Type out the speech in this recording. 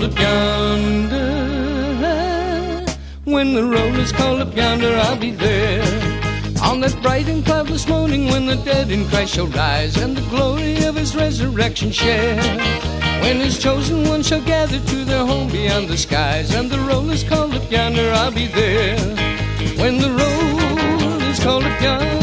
up yonder, when the roll is called up yonder, I'll be there. On that bright and cloudless morning when the dead in Christ shall rise and the glory of his resurrection share. When his chosen ones shall gather to their home beyond the skies and the roll is called up yonder, I'll be there. When the roll is called up yonder,